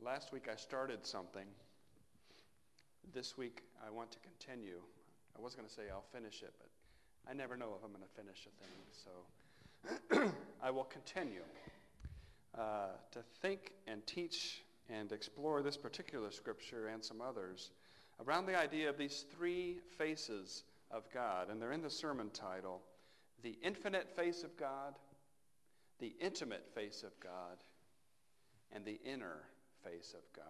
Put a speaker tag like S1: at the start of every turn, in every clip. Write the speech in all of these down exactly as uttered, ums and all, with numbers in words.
S1: Last week I started something. This week I want to continue. I was going to say I'll finish it, but I never know if I'm going to finish a thing. So I will continue uh, to think and teach and explore this particular scripture and some others around the idea of these three faces of God. And they're in the sermon title: the infinite face of God, the intimate face of God, and the inner face of God.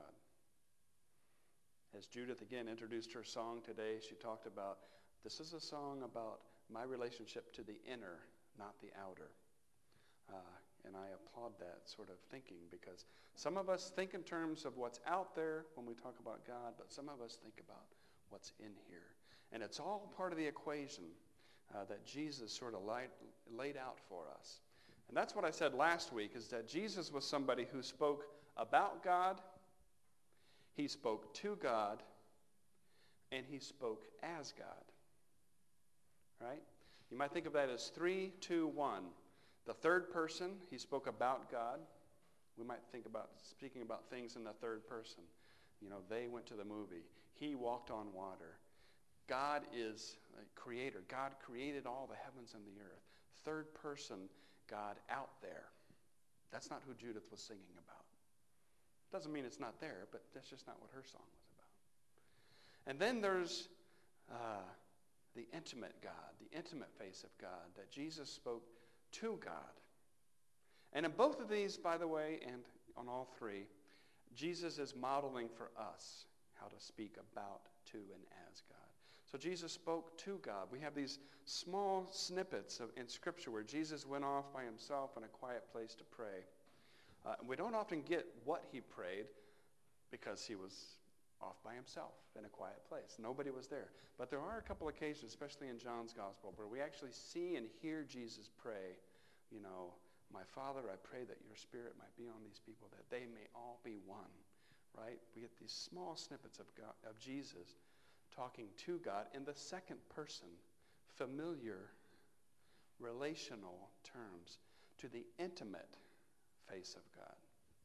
S1: As Judith again introduced her song today, she talked about, this is a song about my relationship to the inner, not the outer. Uh, and I applaud that sort of thinking, because some of us think in terms of what's out there when we talk about God, but some of us think about what's in here. And it's all part of the equation uh, that Jesus sort of light, laid out for us. And that's what I said last week, is that Jesus was somebody who spoke about God, he spoke to God, and he spoke as God. Right? You might think of that as three, two, one. The third person, he spoke about God. We might think about speaking about things in the third person. You know, they went to the movie. He walked on water. God is a creator. God created all the heavens and the earth. Third person, God out there. That's not who Judith was singing about. Doesn't mean it's not there, but that's just not what her song was about. And then there's uh, the intimate God, the intimate face of God, that Jesus spoke to God. And in both of these, by the way, and on all three, Jesus is modeling for us how to speak about, to, and as God. So Jesus spoke to God. We have these small snippets of, in Scripture where Jesus went off by himself in a quiet place to pray. Uh, we don't often get what he prayed because he was off by himself in a quiet place. Nobody was there. But there are a couple occasions, especially in John's Gospel, where we actually see and hear Jesus pray, you know, my Father, I pray that your Spirit might be on these people, that they may all be one, right? We get these small snippets of God, of Jesus talking to God in the second person, familiar, relational terms, to the intimate face of God.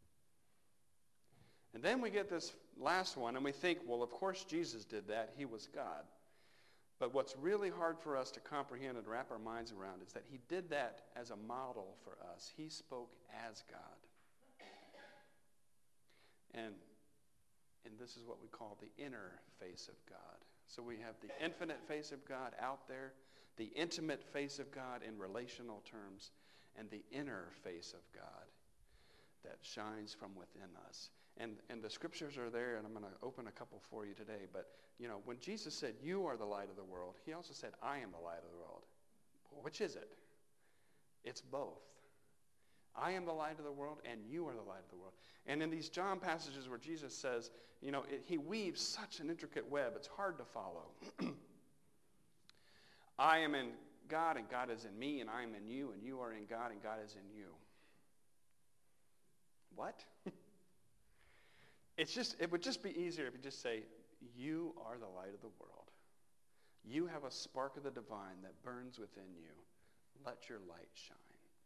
S1: And then we get this last one, and we think, well, of course Jesus did that. He was God. But what's really hard for us to comprehend and wrap our minds around is that he did that as a model for us. He spoke as God. And, and this is what we call the inner face of God. So we have the infinite face of God out there, the intimate face of God in relational terms, and the inner face of God that shines from within us. And, and the scriptures are there, and I'm going to open a couple for you today. But, you know, when Jesus said, you are the light of the world, he also said, I am the light of the world. Well, which is it? It's both. I am the light of the world, and you are the light of the world. And in these John passages where Jesus says, you know, it, he weaves such an intricate web, it's hard to follow. I am in God, and God is in me, and I am in you, and you are in God, and God is in you. What? It's just, it would just be easier if you just say, you are the light of the world. You have a spark of the divine that burns within you. Let your light shine.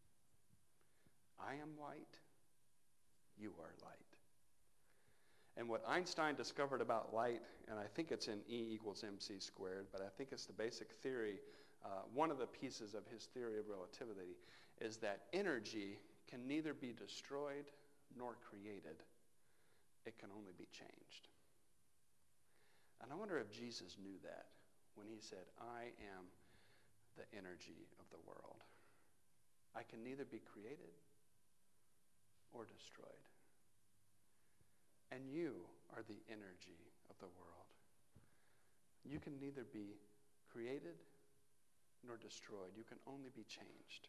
S1: I am light. You are light. And what Einstein discovered about light, and I think it's in E equals mc squared, but I think it's the basic theory, uh, one of the pieces of his theory of relativity, is that energy can neither be destroyed nor created. It can only be changed. And I wonder if Jesus knew that when he said, I am the energy of the world. I can neither be created or destroyed. And you are the energy of the world. You can neither be created nor destroyed. You can only be changed.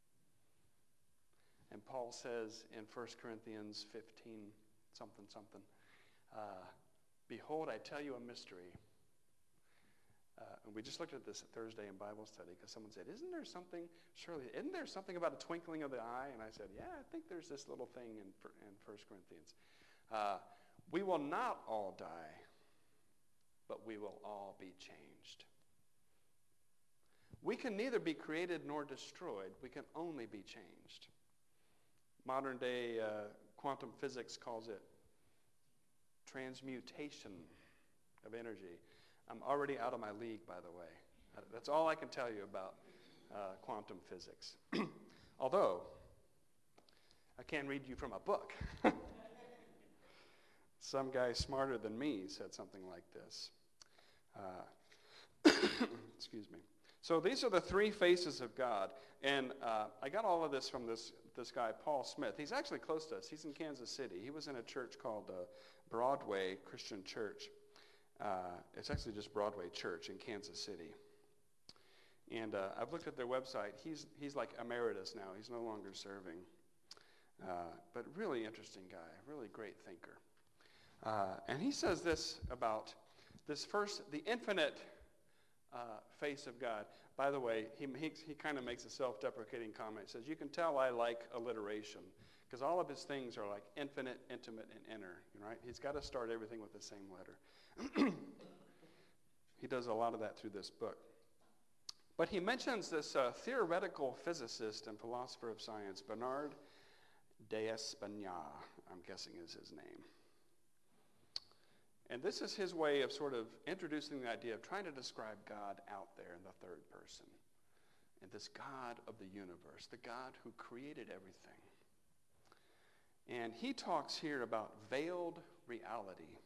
S1: And Paul says in First Corinthians fifteen, something, something, uh, behold, I tell you a mystery. Uh, and we just looked at this Thursday in Bible study because someone said, isn't there something, surely, isn't there something about a twinkling of the eye? And I said, yeah, I think there's this little thing in, in First Corinthians. Uh, we will not all die, but we will all be changed. We can neither be created nor destroyed. We can only be changed. Modern day uh, quantum physics calls it transmutation of energy. I'm already out of my league, by the way. That's all I can tell you about uh, quantum physics. Although, I can read you from a book. Some guy smarter than me said something like this. Uh, excuse me. So these are the three faces of God. And uh, I got all of this from this, this guy, Paul Smith. He's actually close to us. He's in Kansas City. He was in a church called uh, Broadway Christian Church. Uh, it's actually just Broadway Church in Kansas City. And uh, I've looked at their website. He's, he's like emeritus now. He's no longer serving. Uh, but really interesting guy, really great thinker. Uh, and he says this about this first, the infinite uh, face of God. By the way, he, he, he kind of makes a self-deprecating comment. He says, you can tell I like alliteration, because all of his things are like infinite, intimate, and inner, right? He's got to start everything with the same letter. He does a lot of that through this book. But he mentions this uh, theoretical physicist and philosopher of science, Bernard d'Espagnac, I'm guessing is his name. And this is his way of sort of introducing the idea of trying to describe God out there in the third person. And this God of the universe, the God who created everything. And he talks here about veiled reality.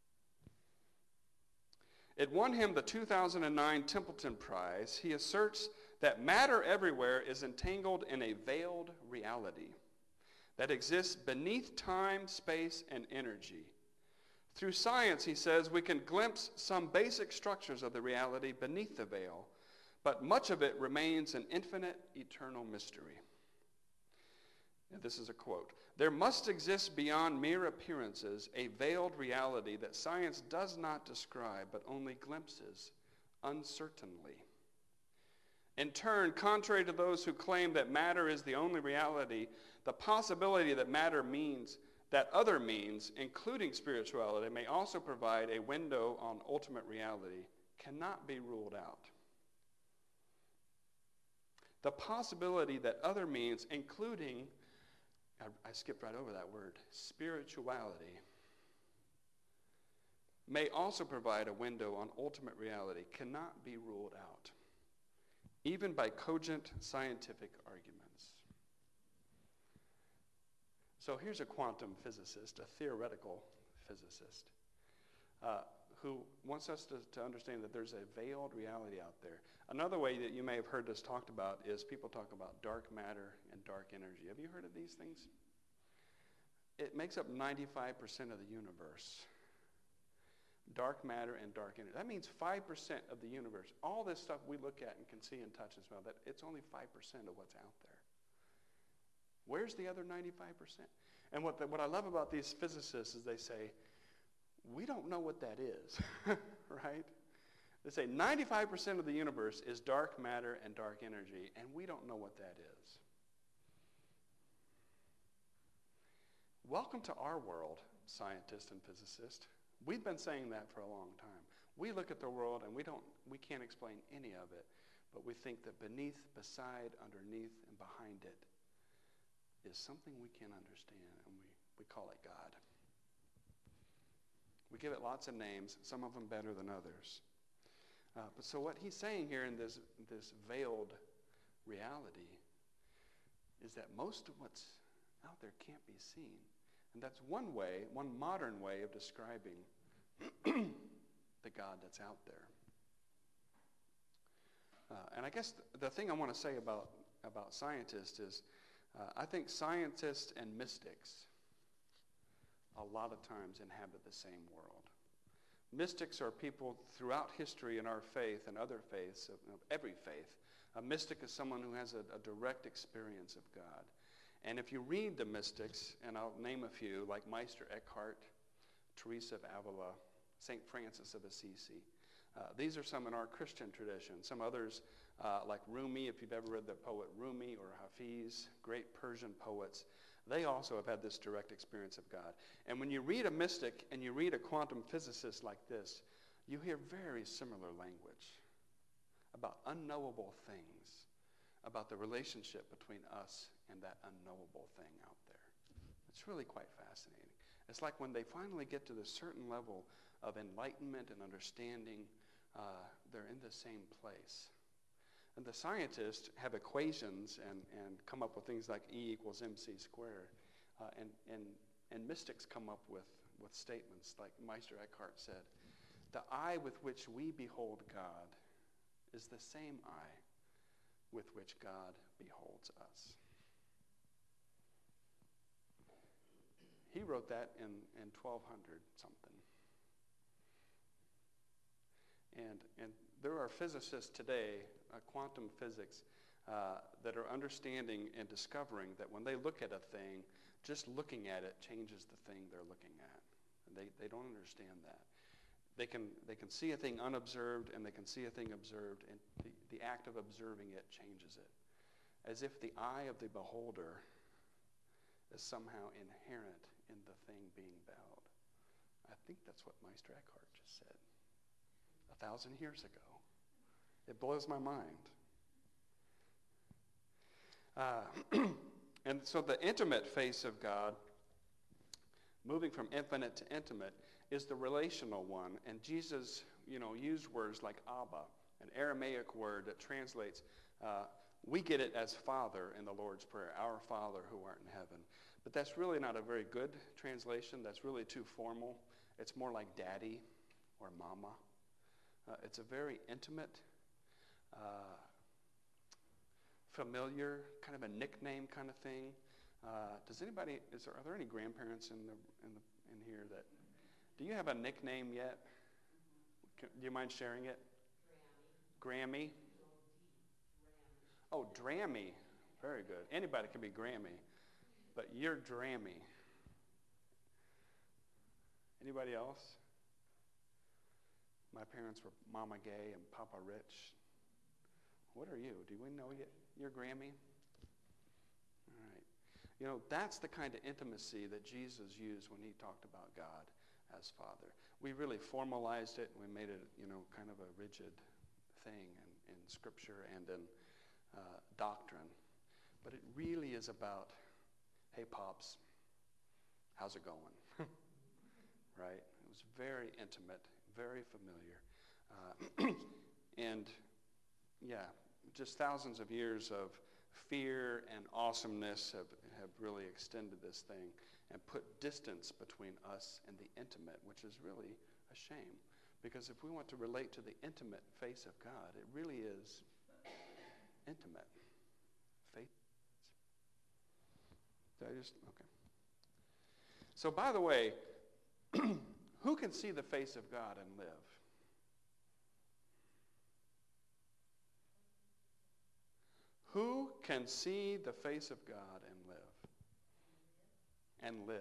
S1: It won him the two thousand nine Templeton Prize. He asserts that matter everywhere is entangled in a veiled reality that exists beneath time, space, and energy. Through science, he says, we can glimpse some basic structures of the reality beneath the veil, but much of it remains an infinite, eternal mystery. And this is a quote. There must exist beyond mere appearances a veiled reality that science does not describe, but only glimpses, uncertainly. In turn, contrary to those who claim that matter is the only reality, the possibility that matter means that other means, including spirituality, may also provide a window on ultimate reality cannot be ruled out. The possibility that other means, including, I, I skipped right over that word, spirituality, may also provide a window on ultimate reality cannot be ruled out, even by cogent scientific arguments. So here's a quantum physicist, a theoretical physicist, uh, who wants us to, to understand that there's a veiled reality out there. Another way that you may have heard this talked about is people talk about dark matter and dark energy. Have you heard of these things? It makes up ninety-five percent of the universe. Dark matter and dark energy. That means five percent of the universe. All this stuff we look at and can see and touch and smell, that it's only five percent of what's out there. Where's the other ninety-five percent? And what, the, what I love about these physicists is they say, we don't know what that is, right? They say ninety-five percent of the universe is dark matter and dark energy, and we don't know what that is. Welcome to our world, scientists and physicists. We've been saying that for a long time. We look at the world and we don't, we can't explain any of it, but we think that beneath, beside, underneath, and behind it is something we can't understand, and we, we call it God. We give it lots of names, some of them better than others. Uh, but so what he's saying here in this, this veiled reality is that most of what's out there can't be seen. And that's one way, one modern way of describing the God that's out there. Uh, and I guess th- the thing I want to say about, about scientists is uh, I think scientists and mystics a lot of times inhabit the same world. Mystics are people throughout history in our faith and other faiths, of, of every faith. A mystic is someone who has a, a direct experience of God. And if you read the mystics, and I'll name a few, like Meister Eckhart, Teresa of Avila, Saint Francis of Assisi. Uh, these are some in our Christian tradition. Some others, uh, like Rumi, if you've ever read the poet Rumi or Hafiz, great Persian poets, they also have had this direct experience of God. And when you read a mystic and you read a quantum physicist like this, you hear very similar language about unknowable things, about the relationship between us and that unknowable thing out there. It's really quite fascinating. It's like when they finally get to this certain level of enlightenment and understanding, uh, they're in the same place. And the scientists have equations and, and come up with things like E equals mc squared. Uh, and, and, and mystics come up with, with statements like Meister Eckhart said, the eye with which we behold God is the same eye with which God beholds us. He wrote that in, in twelve hundred something. And, and there are physicists today, uh, quantum physics, uh, that are understanding and discovering that when they look at a thing, just looking at it changes the thing they're looking at. And they, they don't understand that. They can, they can see a thing unobserved and they can see a thing observed, and the, the act of observing it changes it. As if the eye of the beholder is somehow inherent in the thing being beheld. I think that's what Meister Eckhart just said a thousand years ago. It blows my mind. Uh, and so the intimate face of God, moving from infinite to intimate, is the relational one. And Jesus, you know, used words like Abba, an Aramaic word that translates, uh, we get it as Father in the Lord's Prayer, our Father who art in heaven. But that's really not a very good translation. That's really too formal. It's more like Daddy or Mama. Uh, it's a very intimate, uh, familiar, kind of a nickname kind of thing. Uh, does anybody, is there, are there any grandparents in the, in the in here that, do you have a nickname yet? Can, do you mind sharing it? Grammy. Grammy? Oh, Drammy. Very good. Anybody can be Grammy, but you're Drammy. Anybody else? My parents were Mama Gay and Papa Rich. What are you? Do we know yet? You're Grammy? All right. You know, that's the kind of intimacy that Jesus used when he talked about God as Father. We really formalized it. We made it, you know, kind of a rigid thing in, in Scripture and in uh, doctrine. But it really is about, hey, Pops, how's it going? Right? It was very intimate, very familiar. Uh, and, yeah, just thousands of years of fear and awesomeness have, have really extended this thing and put distance between us and the intimate, which is really a shame. Because if we want to relate to the intimate face of God, it really is intimate. Faith. Did I just, okay. So by the way, who can see the face of God and live? Who can see the face of God and live? And live.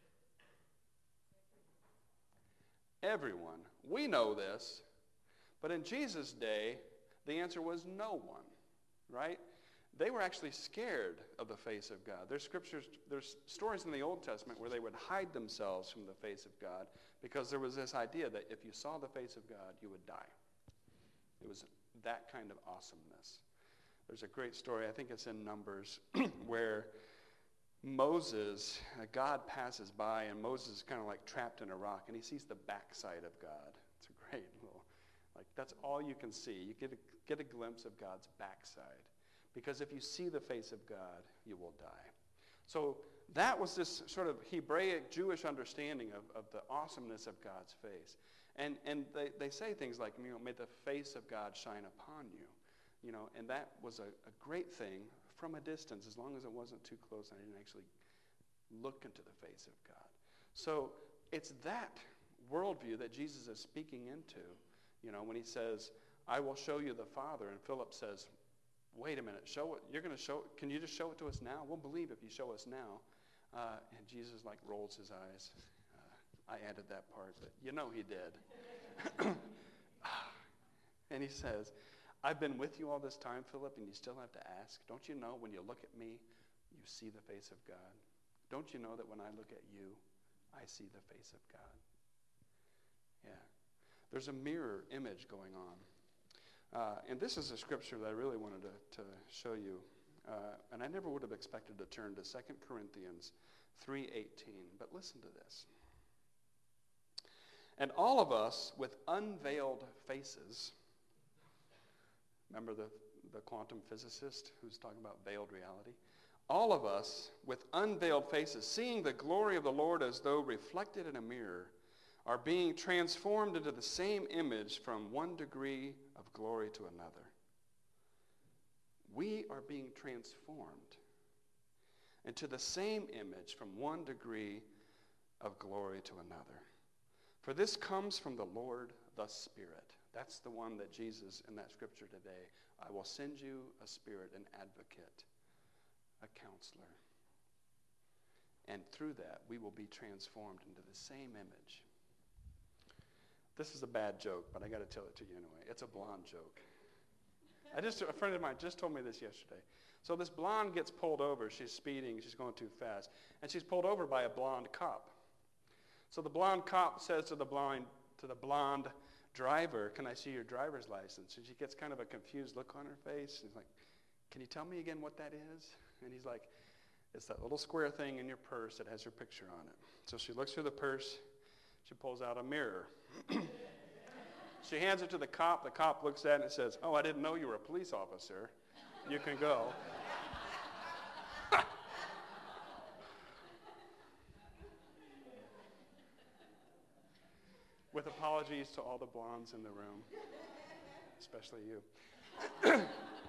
S1: Everyone. We know this, but in Jesus' day, the answer was no one, right? They were actually scared of the face of God. There's scriptures, there's stories in the Old Testament where they would hide themselves from the face of God because there was this idea that if you saw the face of God, you would die. It was that kind of awesomeness. There's a great story, I think it's in Numbers, where Moses, uh, God passes by and Moses is kind of like trapped in a rock and he sees the backside of God. It's a great little, like that's all you can see. You get a, get a glimpse of God's backside. Because if you see the face of God, you will die. So that was this sort of Hebraic Jewish understanding of, of the awesomeness of God's face. And, and they, they say things like, you know, may the face of God shine upon you. You know, and that was a, a great thing from a distance, as long as it wasn't too close and I didn't actually look into the face of God. So it's that worldview that Jesus is speaking into, you know, when he says, I will show you the Father. And Philip says, wait a minute, show it. You're going to show it. Can you just show it to us now? We'll believe if you show us now. Uh, and Jesus like rolls his eyes. Uh, I added that part, but you know he did. And he says, I've been with you all this time, Philip, and you still have to ask. Don't you know when you look at me, you see the face of God? Don't you know that when I look at you, I see the face of God? Yeah. There's a mirror image going on. Uh, and this is a scripture that I really wanted to, to show you. Uh, and I never would have expected to turn to Second Corinthians three eighteen. But listen to this. And all of us with unveiled faces, remember the, the quantum physicist who's talking about veiled reality? All of us with unveiled faces, seeing the glory of the Lord as though reflected in a mirror, are being transformed into the same image from one degree of glory to another. We are being transformed into the same image from one degree of glory to another. For this comes from the Lord, the Spirit. That's the one that Jesus, in that scripture today, I will send you a Spirit, an advocate, a counselor. And through that, we will be transformed into the same image. This is a bad joke, but I got to tell it to you anyway. It's a blonde joke. I just, a friend of mine just told me this yesterday. So this blonde gets pulled over. She's speeding. She's going too fast. And she's pulled over by a blonde cop. So the blonde cop says to the blind, to the blonde driver, "Can I see your driver's license?" And she gets kind of a confused look on her face. She's like, "Can you tell me again what that is?" And he's like, "It's that little square thing in your purse that has your picture on it." So she looks through the purse. She pulls out a mirror. She hands it to the cop. The cop looks at it and says, "Oh, I didn't know you were a police officer. You can go." With apologies to all the blondes in the room, especially you.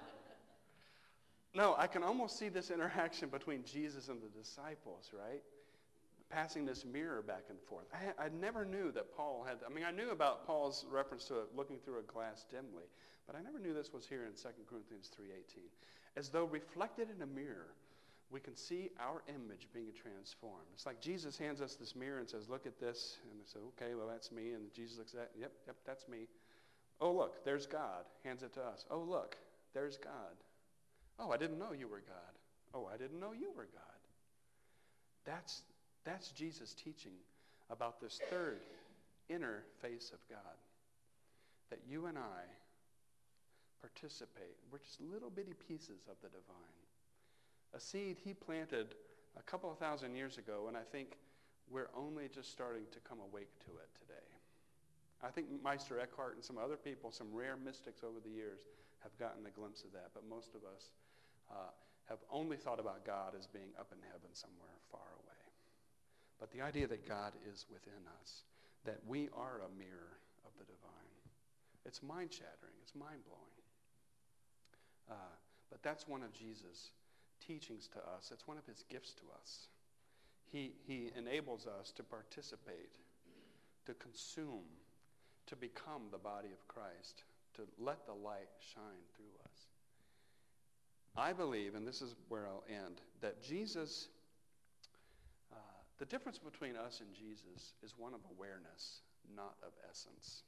S1: No, I can almost see this interaction between Jesus and the disciples, right? Passing this mirror back and forth. I, I never knew that Paul had, I mean, I knew about Paul's reference to it, looking through a glass dimly, but I never knew this was here in Second Corinthians three eighteen. As though reflected in a mirror, we can see our image being transformed. It's like Jesus hands us this mirror and says, "Look at this." And we say, "Okay, well, that's me." And Jesus looks at it, "Yep, yep, that's me." "Oh, look, there's God." Hands it to us. "Oh, look, there's God." "Oh, I didn't know you were God." "Oh, I didn't know you were God." That's, that's Jesus teaching about this third inner face of God. That you and I participate. We're just little bitty pieces of the divine. A seed he planted a couple of thousand years ago, and I think we're only just starting to come awake to it today. I think Meister Eckhart and some other people, some rare mystics over the years, have gotten a glimpse of that, but most of us uh, have only thought about God as being up in heaven somewhere far away. But the idea that God is within us, that we are a mirror of the divine, it's mind-shattering, it's mind-blowing. Uh, but that's one of Jesus' teachings to us. It's one of his gifts to us. He, he enables us to participate, to consume, to become the body of Christ, to let the light shine through us. I believe, and this is where I'll end, that Jesus, uh, the difference between us and Jesus is one of awareness, not of essence.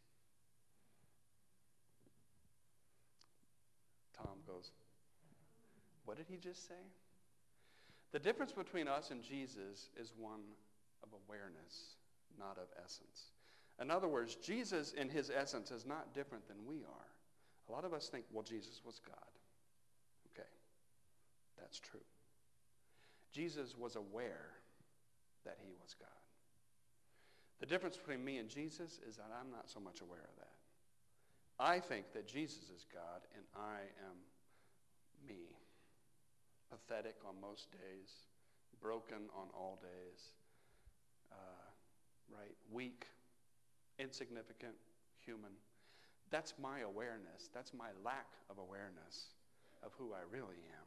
S1: Tom goes, "What did he just say?" The difference between us and Jesus is one of awareness, not of essence. In other words, Jesus in his essence is not different than we are. A lot of us think, well, Jesus was God. Okay, that's true. Jesus was aware that he was God. The difference between me and Jesus is that I'm not so much aware of that. I think that Jesus is God and I am me. Pathetic on most days, broken on all days, uh, right? Weak, insignificant, human. That's my awareness. That's my lack of awareness of who I really am.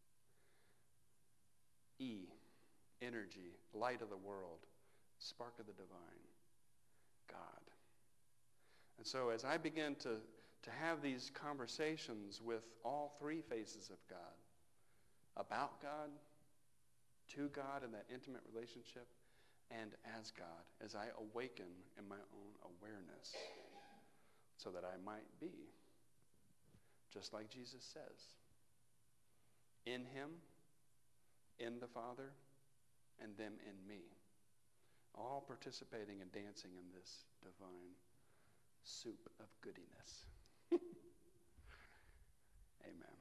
S1: E, energy, light of the world, spark of the divine, God. And so as I begin to, to have these conversations with all three faces of God, about God, to God in that intimate relationship, and as God, as I awaken in my own awareness, so that I might be, just like Jesus says, in him, in the Father, and them in me, all participating and dancing in this divine soup of goodiness. Amen.